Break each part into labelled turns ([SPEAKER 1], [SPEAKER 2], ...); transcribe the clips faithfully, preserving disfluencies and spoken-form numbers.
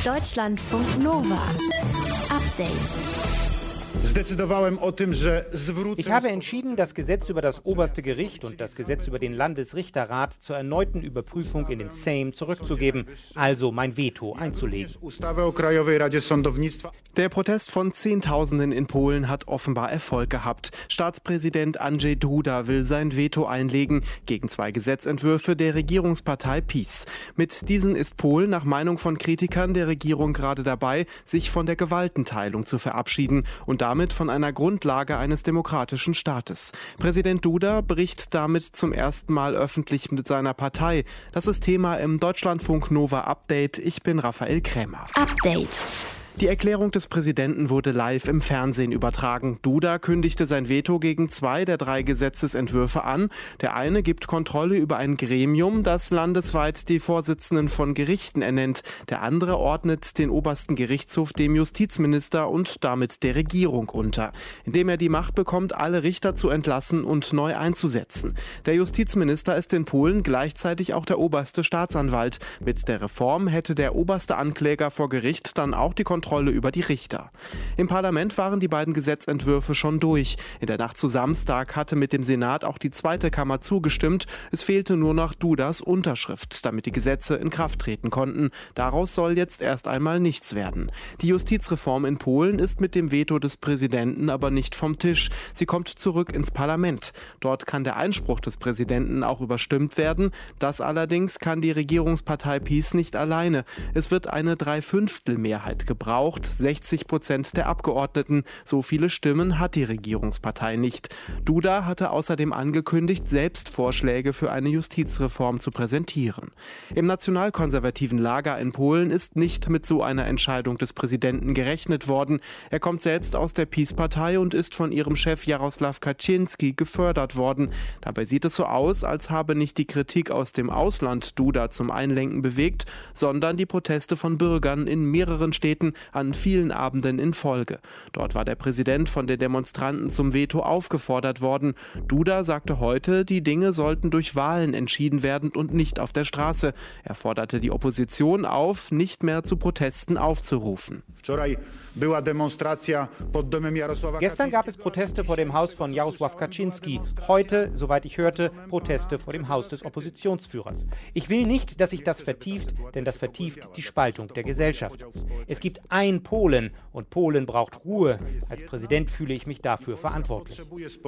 [SPEAKER 1] Deutschlandfunk Nova. Update.
[SPEAKER 2] Ich habe entschieden, das Gesetz über das oberste Gericht und das Gesetz über den Landesrichterrat zur erneuten Überprüfung in den Sejm zurückzugeben, also mein Veto einzulegen.
[SPEAKER 3] Der Protest von Zehntausenden in Polen hat offenbar Erfolg gehabt. Staatspräsident Andrzej Duda will sein Veto einlegen gegen zwei Gesetzentwürfe der Regierungspartei PiS. Mit diesen ist Polen nach Meinung von Kritikern der Regierung gerade dabei, sich von der Gewaltenteilung zu verabschieden und damit von einer Grundlage eines demokratischen Staates. Präsident Duda bricht damit zum ersten Mal öffentlich mit seiner Partei. Das ist Thema im Deutschlandfunk Nova Update. Ich bin Raphael Krämer.
[SPEAKER 1] Update.
[SPEAKER 3] Die Erklärung des Präsidenten wurde live im Fernsehen übertragen. Duda kündigte sein Veto gegen zwei der drei Gesetzesentwürfe an. Der eine gibt Kontrolle über ein Gremium, das landesweit die Vorsitzenden von Gerichten ernennt. Der andere ordnet den obersten Gerichtshof dem Justizminister und damit der Regierung unter, indem er die Macht bekommt, alle Richter zu entlassen und neu einzusetzen. Der Justizminister ist in Polen gleichzeitig auch der oberste Staatsanwalt. Mit der Reform hätte der oberste Ankläger vor Gericht dann auch die Kontrolle Kontrolle über die Richter. Im Parlament waren die beiden Gesetzentwürfe schon durch. In der Nacht zu Samstag hatte mit dem Senat auch die zweite Kammer zugestimmt. Es fehlte nur noch Dudas Unterschrift, damit die Gesetze in Kraft treten konnten. Daraus soll jetzt erst einmal nichts werden. Die Justizreform in Polen ist mit dem Veto des Präsidenten aber nicht vom Tisch. Sie kommt zurück ins Parlament. Dort kann der Einspruch des Präsidenten auch überstimmt werden. Das allerdings kann die Regierungspartei PiS nicht alleine. Es wird eine Dreiviertelmehrheit gebraucht. sechzig Prozent der Abgeordneten. So viele Stimmen hat die Regierungspartei nicht. Duda hatte außerdem angekündigt, selbst Vorschläge für eine Justizreform zu präsentieren. Im nationalkonservativen Lager in Polen ist nicht mit so einer Entscheidung des Präsidenten gerechnet worden. Er kommt selbst aus der PiS-Partei und ist von ihrem Chef Jarosław Kaczyński gefördert worden. Dabei sieht es so aus, als habe nicht die Kritik aus dem Ausland Duda zum Einlenken bewegt, sondern die Proteste von Bürgern in mehreren Städten an vielen Abenden in Folge. Dort war der Präsident von den Demonstranten zum Veto aufgefordert worden. Duda sagte heute, die Dinge sollten durch Wahlen entschieden werden und nicht auf der Straße. Er forderte die Opposition auf, nicht mehr zu Protesten aufzurufen.
[SPEAKER 2] Gestern gab es Proteste vor dem Haus von Jarosław Kaczyński. Heute, soweit ich hörte, Proteste vor dem Haus des Oppositionsführers. Ich will nicht, dass sich das vertieft, denn das vertieft die Spaltung der Gesellschaft. Es gibt ein Polen und Polen braucht Ruhe. Als Präsident fühle ich mich dafür verantwortlich.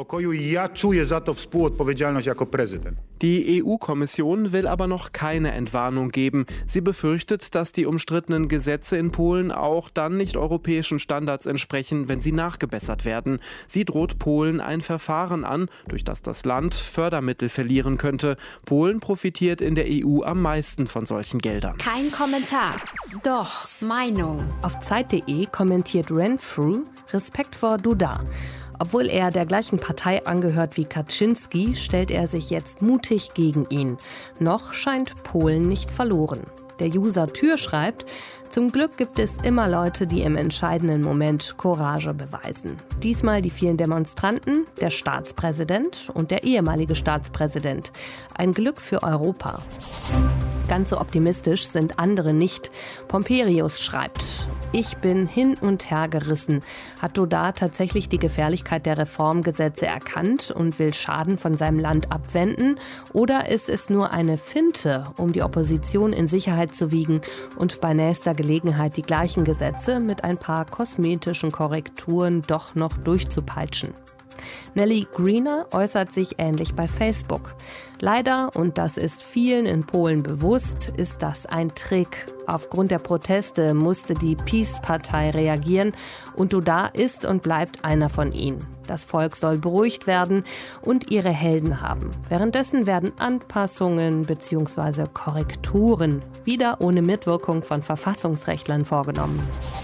[SPEAKER 3] Die E U-Kommission will aber noch keine Entwarnung geben. Sie befürchtet, dass die umstrittenen Gesetze in Polen auch dann nicht europäischen Standards entsprechen, wenn sie nachgebessert werden. Sie droht Polen ein Verfahren an, durch das das Land Fördermittel verlieren könnte. Polen profitiert in der E U am meisten von solchen Geldern.
[SPEAKER 1] Kein Kommentar, doch Meinung.
[SPEAKER 4] Auf Zeit punkt de kommentiert Renfrew Respekt vor Duda. Obwohl er der gleichen Partei angehört wie Kaczyński, stellt er sich jetzt mutig gegen ihn. Noch scheint Polen nicht verloren. Der User Tür schreibt, zum Glück gibt es immer Leute, die im entscheidenden Moment Courage beweisen. Diesmal die vielen Demonstranten, der Staatspräsident und der ehemalige Staatspräsident. Ein Glück für Europa. Ganz so optimistisch sind andere nicht. Pomperius schreibt, ich bin hin und her gerissen. Hat Duda tatsächlich die Gefährlichkeit der Reformgesetze erkannt und will Schaden von seinem Land abwenden? Oder ist es nur eine Finte, um die Opposition in Sicherheit zu wiegen und bei nächster Gelegenheit die gleichen Gesetze mit ein paar kosmetischen Korrekturen doch noch durchzupeitschen? Nelly Greener äußert sich ähnlich bei Facebook. Leider, und das ist vielen in Polen bewusst, ist das ein Trick. Aufgrund der Proteste musste die PiS-Partei reagieren und Duda ist und bleibt einer von ihnen. Das Volk soll beruhigt werden und ihre Helden haben. Währenddessen werden Anpassungen bzw. Korrekturen wieder ohne Mitwirkung von Verfassungsrechtlern vorgenommen.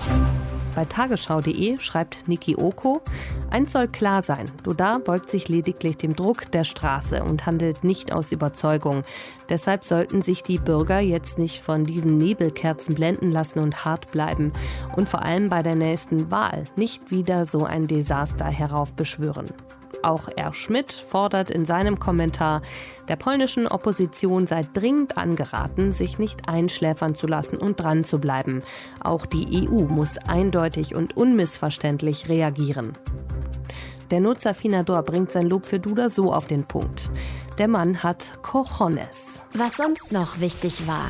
[SPEAKER 4] Bei tagesschau punkt de schreibt Niki Oko, eins soll klar sein, Duda beugt sich lediglich dem Druck der Straße und handelt nicht aus Überzeugung. Deshalb sollten sich die Bürger jetzt nicht von diesen Nebelkerzen blenden lassen und hart bleiben. Und vor allem bei der nächsten Wahl nicht wieder so ein Desaster heraufbeschwören. Auch R. Schmidt fordert in seinem Kommentar, der polnischen Opposition sei dringend angeraten, sich nicht einschläfern zu lassen und dran zu bleiben. Auch die E U muss eindeutig und unmissverständlich reagieren. Der Nutzer-Finador bringt sein Lob für Duda so auf den Punkt. Der Mann hat Cojones.
[SPEAKER 1] Was sonst noch wichtig war.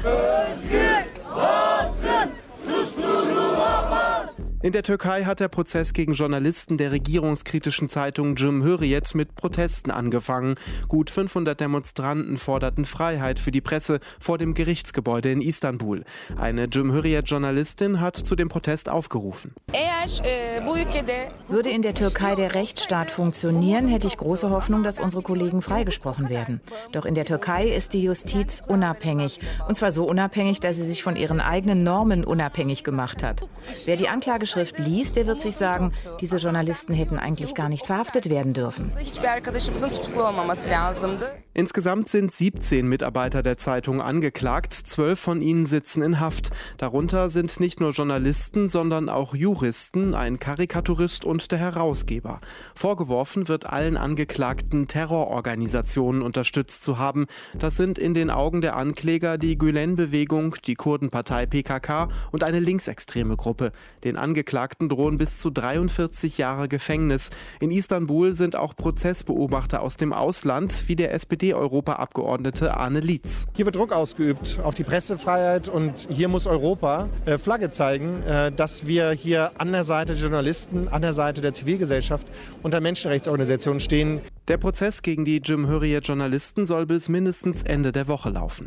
[SPEAKER 3] In der Türkei hat der Prozess gegen Journalisten der regierungskritischen Zeitung Cumhuriyet mit Protesten angefangen. Gut fünfhundert Demonstranten forderten Freiheit für die Presse vor dem Gerichtsgebäude in Istanbul. Eine Cumhuriyet-Journalistin hat zu dem Protest aufgerufen.
[SPEAKER 5] Würde in der Türkei der Rechtsstaat funktionieren, hätte ich große Hoffnung, dass unsere Kollegen freigesprochen werden. Doch in der Türkei ist die Justiz unabhängig. Und zwar so unabhängig, dass sie sich von ihren eigenen Normen unabhängig gemacht hat. Wer die Anklageschrift liest, der wird sich sagen, diese Journalisten hätten eigentlich gar nicht verhaftet werden dürfen.
[SPEAKER 3] Insgesamt sind siebzehn Mitarbeiter der Zeitung angeklagt, zwölf von ihnen sitzen in Haft. Darunter sind nicht nur Journalisten, sondern auch Juristen, ein Karikaturist und der Herausgeber. Vorgeworfen wird allen Angeklagten, Terrororganisationen unterstützt zu haben. Das sind in den Augen der Ankläger die Gülen-Bewegung, die Kurdenpartei P K K und eine linksextreme Gruppe. Den Angeklagten drohen bis zu dreiundvierzig Jahre Gefängnis. In Istanbul sind auch Prozessbeobachter aus dem Ausland, wie der S P D-Europaabgeordnete Arne Lietz.
[SPEAKER 6] Hier wird Druck ausgeübt auf die Pressefreiheit und hier muss Europa äh, Flagge zeigen, äh, dass wir hier an der Seite der Journalisten, an der Seite der Zivilgesellschaft und der Menschenrechtsorganisationen stehen.
[SPEAKER 3] Der Prozess gegen die Cumhuriyet-Journalisten soll bis mindestens Ende der Woche laufen.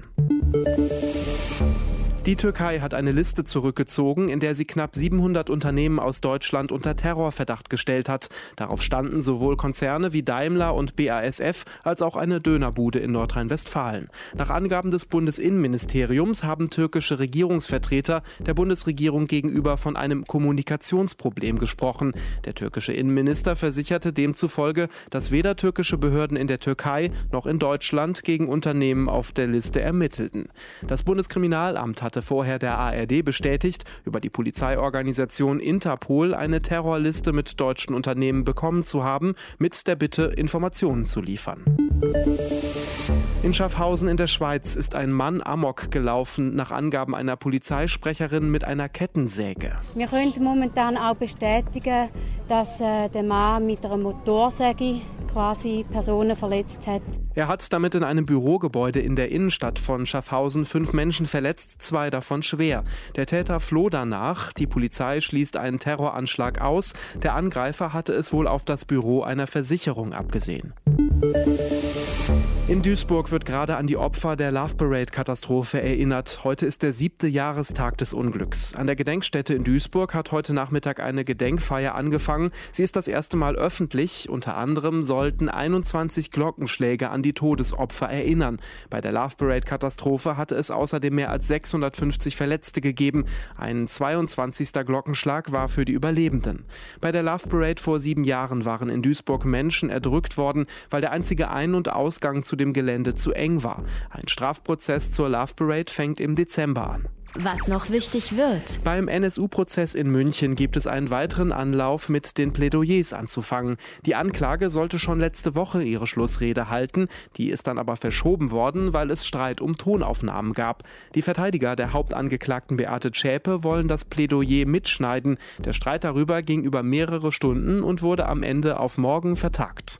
[SPEAKER 3] Die Türkei hat eine Liste zurückgezogen, in der sie knapp siebenhundert Unternehmen aus Deutschland unter Terrorverdacht gestellt hat. Darauf standen sowohl Konzerne wie Daimler und B A S F als auch eine Dönerbude in Nordrhein-Westfalen. Nach Angaben des Bundesinnenministeriums haben türkische Regierungsvertreter der Bundesregierung gegenüber von einem Kommunikationsproblem gesprochen. Der türkische Innenminister versicherte demzufolge, dass weder türkische Behörden in der Türkei noch in Deutschland gegen Unternehmen auf der Liste ermittelten. Das Bundeskriminalamt hat vorher der A R D bestätigt, über die Polizeiorganisation Interpol eine Terrorliste mit deutschen Unternehmen bekommen zu haben, mit der Bitte, Informationen zu liefern. In Schaffhausen in der Schweiz ist ein Mann amok gelaufen, nach Angaben einer Polizeisprecherin mit einer Kettensäge.
[SPEAKER 7] Wir können momentan auch bestätigen, dass äh, der Mann mit einer Motorsäge quasi Personen verletzt hat.
[SPEAKER 3] Er hat damit in einem Bürogebäude in der Innenstadt von Schaffhausen fünf Menschen verletzt, zwei davon schwer. Der Täter floh danach. Die Polizei schließt einen Terroranschlag aus. Der Angreifer hatte es wohl auf das Büro einer Versicherung abgesehen. In Duisburg wird gerade an die Opfer der Love Parade-Katastrophe erinnert. Heute ist der siebte Jahrestag des Unglücks. An der Gedenkstätte in Duisburg hat heute Nachmittag eine Gedenkfeier angefangen. Sie ist das erste Mal öffentlich. Unter anderem sollten einundzwanzig Glockenschläge an die Todesopfer erinnern. Bei der Love Parade-Katastrophe hatte es außerdem mehr als sechshundertfünfzig Verletzte gegeben. Ein zweiundzwanzigster Glockenschlag war für die Überlebenden. Bei der Love Parade vor sieben Jahren waren in Duisburg Menschen erdrückt worden, weil der einzige Ein- und Ausgang zu dem Gelände zu eng war. Ein Strafprozess zur Love Parade fängt im Dezember an.
[SPEAKER 1] Was noch wichtig wird.
[SPEAKER 3] Beim N S U-Prozess in München gibt es einen weiteren Anlauf, mit den Plädoyers anzufangen. Die Anklage sollte schon letzte Woche ihre Schlussrede halten. Die ist dann aber verschoben worden, weil es Streit um Tonaufnahmen gab. Die Verteidiger der Hauptangeklagten Beate Zschäpe wollen das Plädoyer mitschneiden. Der Streit darüber ging über mehrere Stunden und wurde am Ende auf morgen vertagt.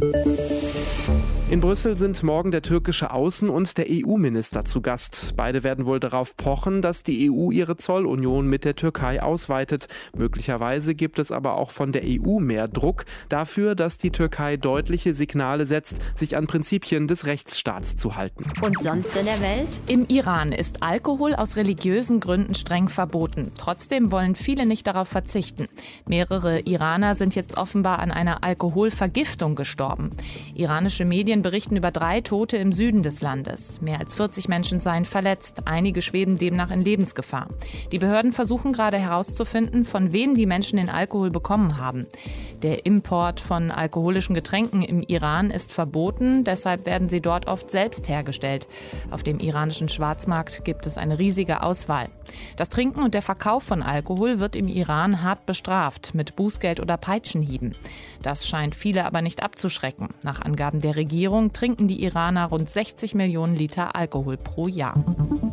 [SPEAKER 3] In Brüssel sind morgen der türkische Außen- und der E U-Minister zu Gast. Beide werden wohl darauf pochen, dass die E U ihre Zollunion mit der Türkei ausweitet. Möglicherweise gibt es aber auch von der E U mehr Druck dafür, dass die Türkei deutliche Signale setzt, sich an Prinzipien des Rechtsstaats zu halten.
[SPEAKER 1] Und sonst in der Welt?
[SPEAKER 8] Im Iran ist Alkohol aus religiösen Gründen streng verboten. Trotzdem wollen viele nicht darauf verzichten. Mehrere Iraner sind jetzt offenbar an einer Alkoholvergiftung gestorben. Iranische Medien Medien berichten über drei Tote im Süden des Landes. Mehr als vierzig Menschen seien verletzt. Einige schweben demnach in Lebensgefahr. Die Behörden versuchen gerade herauszufinden, von wem die Menschen den Alkohol bekommen haben. Der Import von alkoholischen Getränken im Iran ist verboten. Deshalb werden sie dort oft selbst hergestellt. Auf dem iranischen Schwarzmarkt gibt es eine riesige Auswahl. Das Trinken und der Verkauf von Alkohol wird im Iran hart bestraft, mit Bußgeld oder Peitschenhieben. Das scheint viele aber nicht abzuschrecken. Nach Angaben der Regierung trinken die Iraner rund sechzig Millionen Liter Alkohol pro Jahr.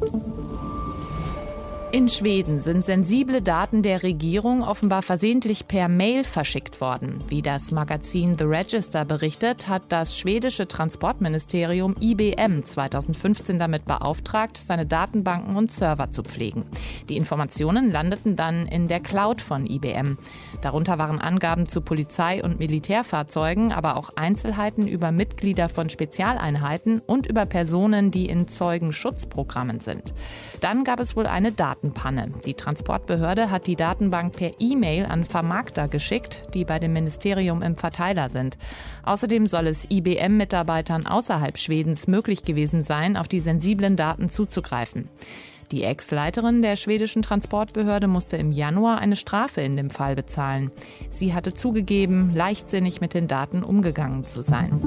[SPEAKER 8] In Schweden sind sensible Daten der Regierung offenbar versehentlich per Mail verschickt worden. Wie das Magazin The Register berichtet, hat das schwedische Transportministerium I B M zweitausendfünfzehn damit beauftragt, seine Datenbanken und Server zu pflegen. Die Informationen landeten dann in der Cloud von I B M. Darunter waren Angaben zu Polizei- und Militärfahrzeugen, aber auch Einzelheiten über Mitglieder von Spezialeinheiten und über Personen, die in Zeugenschutzprogrammen sind. Dann gab es wohl eine Datenbank. Datenpanne. Die Transportbehörde hat die Datenbank per E-Mail an Vermarkter geschickt, die bei dem Ministerium im Verteiler sind. Außerdem soll es I B M-Mitarbeitern außerhalb Schwedens möglich gewesen sein, auf die sensiblen Daten zuzugreifen. Die Ex-Leiterin der schwedischen Transportbehörde musste im Januar eine Strafe in dem Fall bezahlen. Sie hatte zugegeben, leichtsinnig mit den Daten umgegangen zu sein.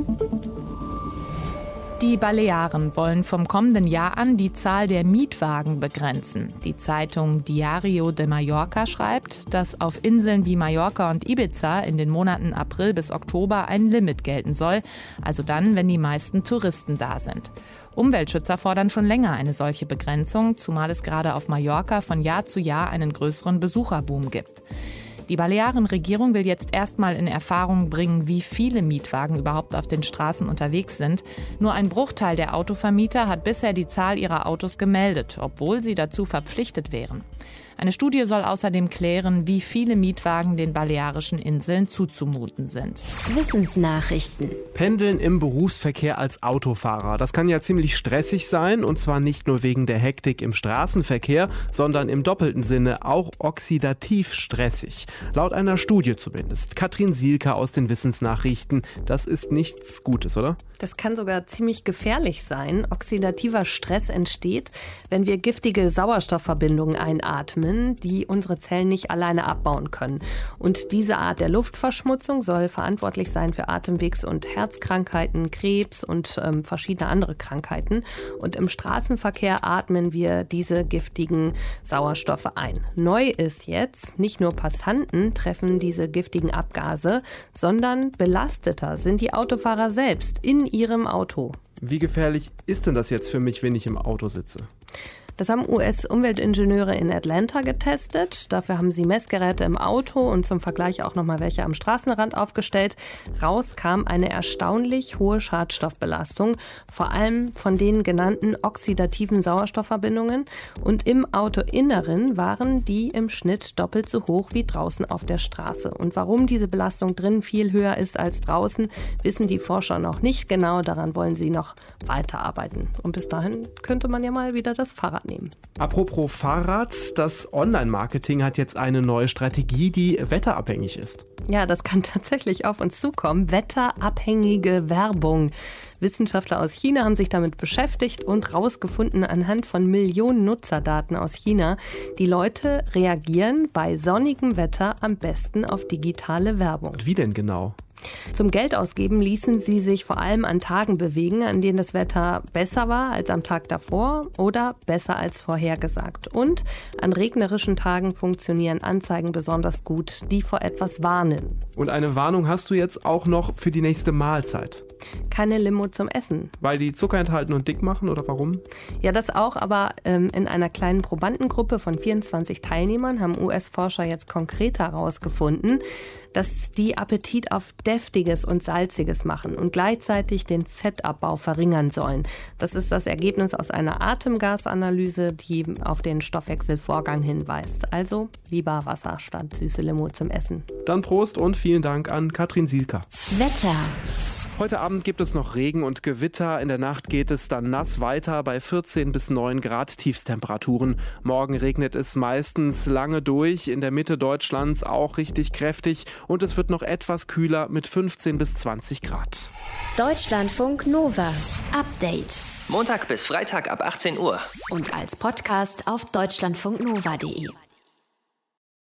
[SPEAKER 8] Die Balearen wollen vom kommenden Jahr an die Zahl der Mietwagen begrenzen. Die Zeitung Diario de Mallorca schreibt, dass auf Inseln wie Mallorca und Ibiza in den Monaten April bis Oktober ein Limit gelten soll, also dann, wenn die meisten Touristen da sind. Umweltschützer fordern schon länger eine solche Begrenzung, zumal es gerade auf Mallorca von Jahr zu Jahr einen größeren Besucherboom gibt. Die Balearen-Regierung will jetzt erstmal in Erfahrung bringen, wie viele Mietwagen überhaupt auf den Straßen unterwegs sind. Nur ein Bruchteil der Autovermieter hat bisher die Zahl ihrer Autos gemeldet, obwohl sie dazu verpflichtet wären. Eine Studie soll außerdem klären, wie viele Mietwagen den balearischen Inseln zuzumuten sind.
[SPEAKER 1] Wissensnachrichten.
[SPEAKER 3] Pendeln im Berufsverkehr als Autofahrer. Das kann ja ziemlich stressig sein, und zwar nicht nur wegen der Hektik im Straßenverkehr, sondern im doppelten Sinne auch oxidativ stressig. Laut einer Studie zumindest. Katrin Sielke aus den Wissensnachrichten. Das ist nichts Gutes, oder?
[SPEAKER 4] Das kann sogar ziemlich gefährlich sein. Oxidativer Stress entsteht, wenn wir giftige Sauerstoffverbindungen einatmen, die unsere Zellen nicht alleine abbauen können. Und diese Art der Luftverschmutzung soll verantwortlich sein für Atemwegs- und Herzkrankheiten, Krebs und ähm, verschiedene andere Krankheiten. Und im Straßenverkehr atmen wir diese giftigen Sauerstoffe ein. Neu ist jetzt, nicht nur Passanten treffen diese giftigen Abgase, sondern belasteter sind die Autofahrer selbst in ihrem Auto.
[SPEAKER 3] Wie gefährlich ist denn das jetzt für mich, wenn ich im Auto sitze?
[SPEAKER 4] Das haben U S-Umweltingenieure in Atlanta getestet. Dafür haben sie Messgeräte im Auto und zum Vergleich auch nochmal welche am Straßenrand aufgestellt. Raus kam eine erstaunlich hohe Schadstoffbelastung, vor allem von den genannten oxidativen Sauerstoffverbindungen. Und im Autoinneren waren die im Schnitt doppelt so hoch wie draußen auf der Straße. Und warum diese Belastung drin viel höher ist als draußen, wissen die Forscher noch nicht genau. Daran wollen sie noch weiterarbeiten. Und bis dahin könnte man ja mal wieder das Fahrrad nehmen.
[SPEAKER 3] Apropos Fahrrad, das Online-Marketing hat jetzt eine neue Strategie, die wetterabhängig ist.
[SPEAKER 4] Ja, das kann tatsächlich auf uns zukommen. Wetterabhängige Werbung. Wissenschaftler aus China haben sich damit beschäftigt und rausgefunden anhand von Millionen Nutzerdaten aus China, die Leute reagieren bei sonnigem Wetter am besten auf digitale Werbung.
[SPEAKER 3] Und wie denn genau?
[SPEAKER 4] Zum Geldausgeben ließen sie sich vor allem an Tagen bewegen, an denen das Wetter besser war als am Tag davor oder besser als vorhergesagt. Und an regnerischen Tagen funktionieren Anzeigen besonders gut, die vor etwas warnen.
[SPEAKER 3] Und eine Warnung hast du jetzt auch noch für die nächste Mahlzeit?
[SPEAKER 4] Keine Limo zum Essen.
[SPEAKER 3] Weil die Zucker enthalten und dick machen, oder warum?
[SPEAKER 4] Ja, das auch, aber ähm, in einer kleinen Probandengruppe von vierundzwanzig Teilnehmern haben U S-Forscher jetzt konkreter herausgefunden, dass die Appetit auf Deftiges und Salziges machen und gleichzeitig den Fettabbau verringern sollen. Das ist das Ergebnis aus einer Atemgasanalyse, die auf den Stoffwechselvorgang hinweist. Also lieber Wasser statt süße Limo zum Essen.
[SPEAKER 3] Dann Prost und vielen Dank an Katrin Sielke.
[SPEAKER 1] Wetter.
[SPEAKER 3] Heute Abend gibt es noch Regen und Gewitter. In der Nacht geht es dann nass weiter bei vierzehn bis neun Grad Tiefstemperaturen. Morgen regnet es meistens lange durch, in der Mitte Deutschlands auch richtig kräftig. Und es wird noch etwas kühler mit fünfzehn bis zwanzig Grad.
[SPEAKER 1] Deutschlandfunk Nova. Update.
[SPEAKER 9] Montag bis Freitag ab achtzehn Uhr.
[SPEAKER 1] Und als Podcast auf deutschlandfunknova punkt de.